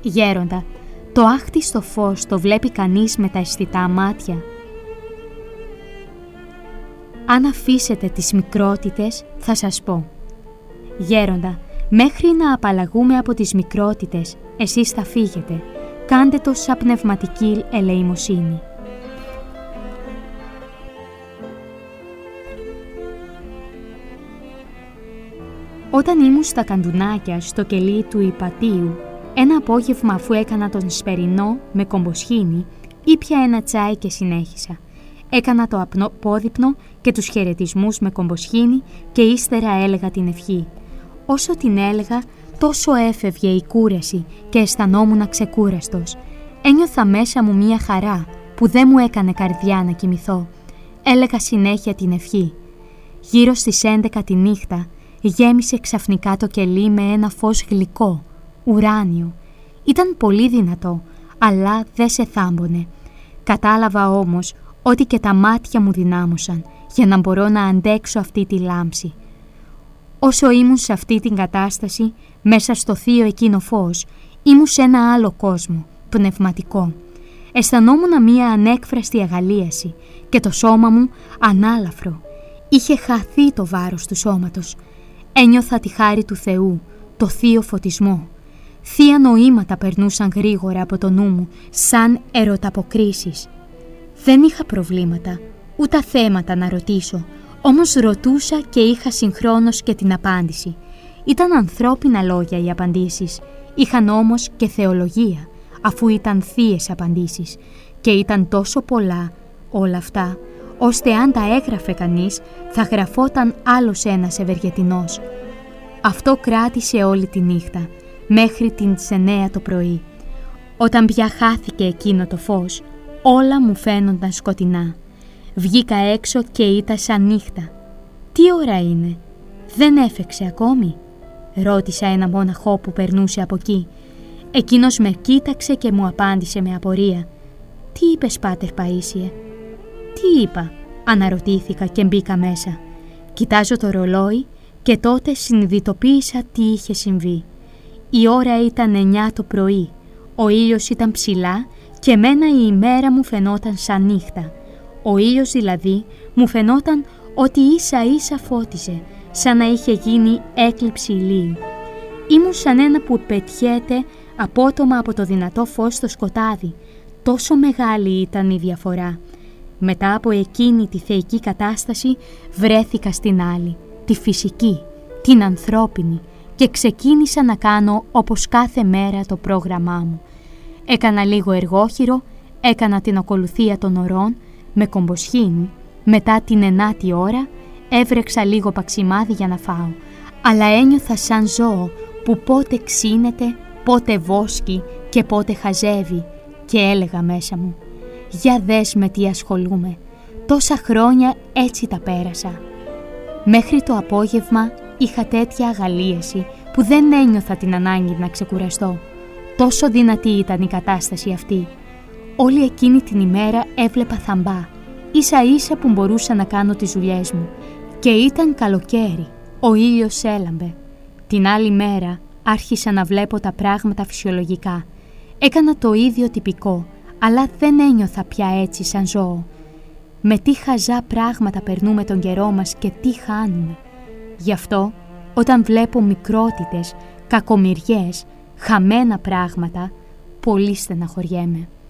Γέροντα, το άχτιστο φως το βλέπει κανείς με τα αισθητά μάτια. Αν αφήσετε τις μικρότητες, θα σας πω. Γέροντα, μέχρι να απαλλαγούμε από τις μικρότητες, εσείς θα φύγετε. Κάντε το σαν πνευματική ελεημοσύνη. Όταν ήμουν στα Καντουνάκια, στο κελί του Ιπατίου, ένα απόγευμα αφού έκανα τον σπερινό με κομποσχήνι, ήπια ένα τσάι και συνέχισα. Έκανα το απόδειπνο και τους χαιρετισμούς με κομποσχήνι και ύστερα έλεγα την ευχή. Όσο την έλεγα, τόσο έφευγε η κούραση και αισθανόμουν ξεκούραστος. Ένιωθα μέσα μου μία χαρά που δεν μου έκανε καρδιά να κοιμηθώ. Έλεγα συνέχεια την ευχή. Γύρω στις 11 τη νύχτα γέμισε ξαφνικά το κελί με ένα φως γλυκό, ουράνιο. Ήταν πολύ δυνατό, αλλά δεν σε θάμπονε. Κατάλαβα όμως ότι και τα μάτια μου δυνάμωσαν για να μπορώ να αντέξω αυτή τη λάμψη. Όσο ήμουν σε αυτή την κατάσταση, μέσα στο θείο εκείνο φως, ήμουν σε ένα άλλο κόσμο, πνευματικό. Αισθανόμουν μία ανέκφραστη αγαλίαση και το σώμα μου ανάλαφρο. Είχε χαθεί το βάρος του σώματος. Ένιωθα τη χάρη του Θεού, το θείο φωτισμό. Θεία νοήματα περνούσαν γρήγορα από το νου μου, σαν ερωταποκρίσεις. Δεν είχα προβλήματα, ούτε θέματα να ρωτήσω, όμως ρωτούσα και είχα συγχρόνως και την απάντηση. Ήταν ανθρώπινα λόγια οι απαντήσεις, είχαν όμως και θεολογία, αφού ήταν θείες απαντήσεις, και ήταν τόσο πολλά όλα αυτά, ώστε αν τα έγραφε κανείς, θα γραφόταν άλλος ένας Ευεργετινός. Αυτό κράτησε όλη τη νύχτα, μέχρι τις 9 το πρωί. Όταν πια χάθηκε εκείνο το φως, όλα μου φαίνονταν σκοτεινά. Βγήκα έξω και ήταν σαν νύχτα. «Τι ώρα είναι? Δεν έφεξε ακόμη?» ρώτησα ένα μοναχό που περνούσε από εκεί. Εκείνος με κοίταξε και μου απάντησε με απορία. «Τι είπες, Πάτερ Παΐσιε?» «Τι είπα?» αναρωτήθηκα και μπήκα μέσα. Κοιτάζω το ρολόι και τότε συνειδητοποίησα τι είχε συμβεί. Η ώρα ήταν 9 το πρωί, ο ήλιος ήταν ψηλά και εμένα η ημέρα μου φαινόταν σαν νύχτα. Ο ήλιος δηλαδή μου φαινόταν ότι ίσα ίσα φώτιζε, σαν να είχε γίνει έκλειψη ηλίου. Ήμουν σαν ένα που πετιέται απότομα από το δυνατό φως στο σκοτάδι. Τόσο μεγάλη ήταν η διαφορά. Μετά από εκείνη τη θεϊκή κατάσταση βρέθηκα στην άλλη, τη φυσική, την ανθρώπινη, και ξεκίνησα να κάνω όπως κάθε μέρα το πρόγραμμά μου. Έκανα λίγο εργόχειρο, έκανα την ακολουθία των ωρών με κομποσχήνι, μετά την 9η ώρα έβρεξα λίγο παξιμάδι για να φάω, αλλά ένιωθα σαν ζώο που πότε ξύνεται, πότε βόσκει και πότε χαζεύει, και έλεγα μέσα μου: «Για δες με τι ασχολούμαι, τόσα χρόνια έτσι τα πέρασα». Μέχρι το απόγευμα είχα τέτοια αγαλίαση που δεν ένιωθα την ανάγκη να ξεκουραστώ. Τόσο δυνατή ήταν η κατάσταση αυτή. Όλη εκείνη την ημέρα έβλεπα θαμπά, ίσα ίσα που μπορούσα να κάνω τις δουλειές μου. Και ήταν καλοκαίρι, ο ήλιος έλαμπε. Την άλλη μέρα άρχισα να βλέπω τα πράγματα φυσιολογικά. Έκανα το ίδιο τυπικό, αλλά δεν ένιωθα πια έτσι σαν ζώο. Με τι χαζά πράγματα περνούμε τον καιρό μας και τι χάνουμε. Γι' αυτό, όταν βλέπω μικρότητες, κακομοιριές, χαμένα πράγματα, πολύ στεναχωριέμαι.